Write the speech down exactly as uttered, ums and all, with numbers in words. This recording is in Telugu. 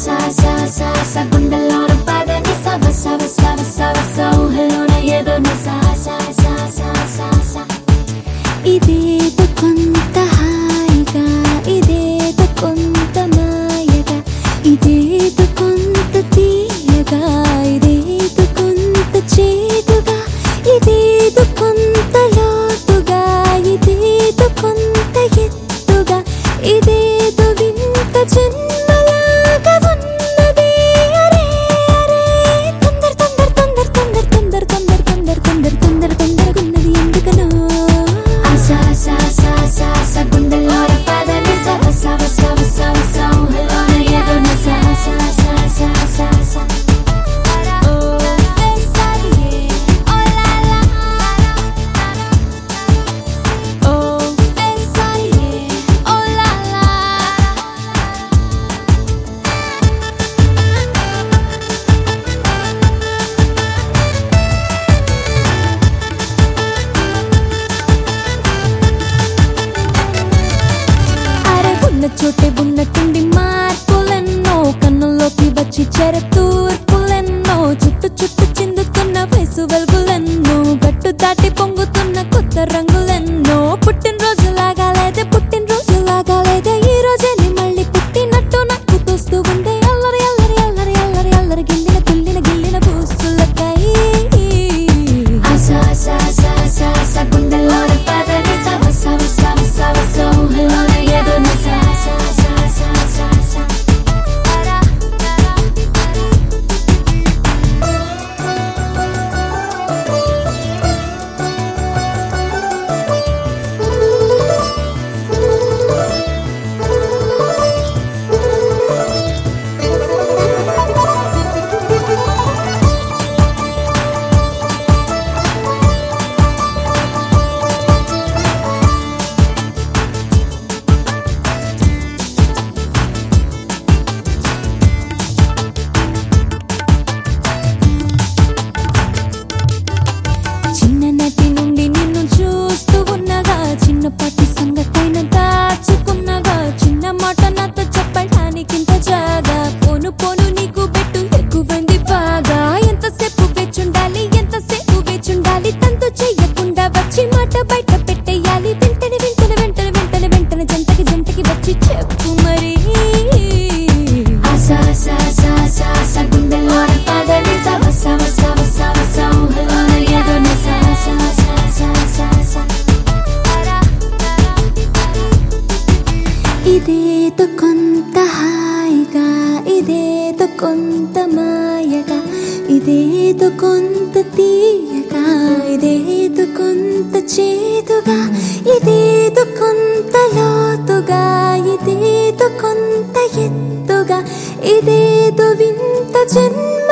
sa sa sa sa గుండెల్లోన పదని సవ సవ సవ సవ సౌహలోన ఏదోన sa sa sa sa sa sa ఇదేదో కొంత హాయిగా ఇదేదో కొంత మాయగా ఇదేదో కొంత తీయగా ఇదేదో కొంత చేదుగా ఇదేదో కొంత లోతుగా ఇదేదో కొంత ఎత్తుగా ఇదేదో వింత జన్మలాగా ఉన్నది అరే అరే తొందర తొందర తొందర తొందర తొందర తొందర తొందర తొందర తొందర తొందరగున్నది ఎందుకనో ఆసా సా సా సా సా గుండెల్లోన పదని సవ సవ సవ సవ సౌహలోన ఏదోన సా సా సా సా సా సా చోటే ఉన్నట్టుండి మార్పులెన్నో కన్నుల్లోకి వచ్చి చెర తూర్పులెన్నో చుట్టు చుట్టు చిందుతున్న వయసు వెలుగులెన్నో గట్టు దాటి పొంగుతున్న కొత్త రంగులెన్నో పుట్టినరోజులాగా లేదే పుట్టినరోజులాగా లేదే ఈ రోజే మళ్ళీ పుట్టినట్టు నాకు తోస్తూ ఉండే అల్లరి అల్లరి అల్లరి అల్లరి అల్లరి గిల్లిన గిల్లిన గిల్లిన పూసులకై ఆసా సా సా సా సా గుండెల్లోన పదని సవ సవ సవ సవ సౌహలోన ఏదోన సా చిన్నపాటి సంగతైన దాచుకున్నగా చిన్న మాట నాతో చెప్పడానికింత జాగా పోను పోను నీకు బెట్టు ఎక్కువంది బాగా ఎంతసేపు వేచుండాలి ఎంతసేపు వేచుండాలి తంతు చెయ్యకుండా వచ్చి మాట బయట పెట్టేయాలి వెంటనే వెంటనే వెంటనే వెంటనే వెంటనే జంటకి జంటకి వచ్చి చెప్పు మరి ఆసా సా సా సా సా గుండెల్లోన పదని సవ సవ సవ సవ సౌహలోన ఏదోన సా సా సా సా సా సా ఇదేదో కొంత హాయిగా ఇదేదో కొంత మాయగా ఇదేదో కొంత తీయగా ఇదేదో కొంత చేదుగా ఇదేదో కొంత లోతుగా ఇదేదో కొంత ఎత్తుగా ఇదేదో వింత జన్మ